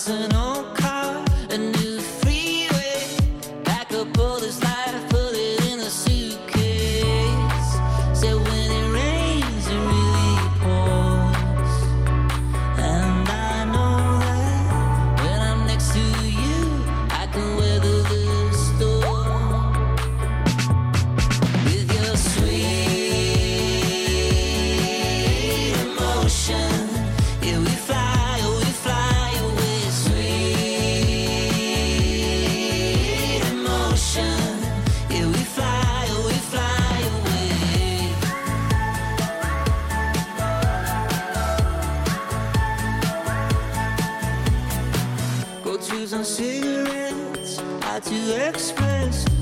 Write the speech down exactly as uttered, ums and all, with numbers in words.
it's an old car, a new freeway. Back up all this life, put it in a suitcase. So when it rains, it really pours. And I know that when I'm next to you, I can weather the storm. With your sweet emotion, yeah, we fly, oh, we fly away. Sweet emotion, yeah, we fly, oh, we fly away. Go choose on cigarettes, I to express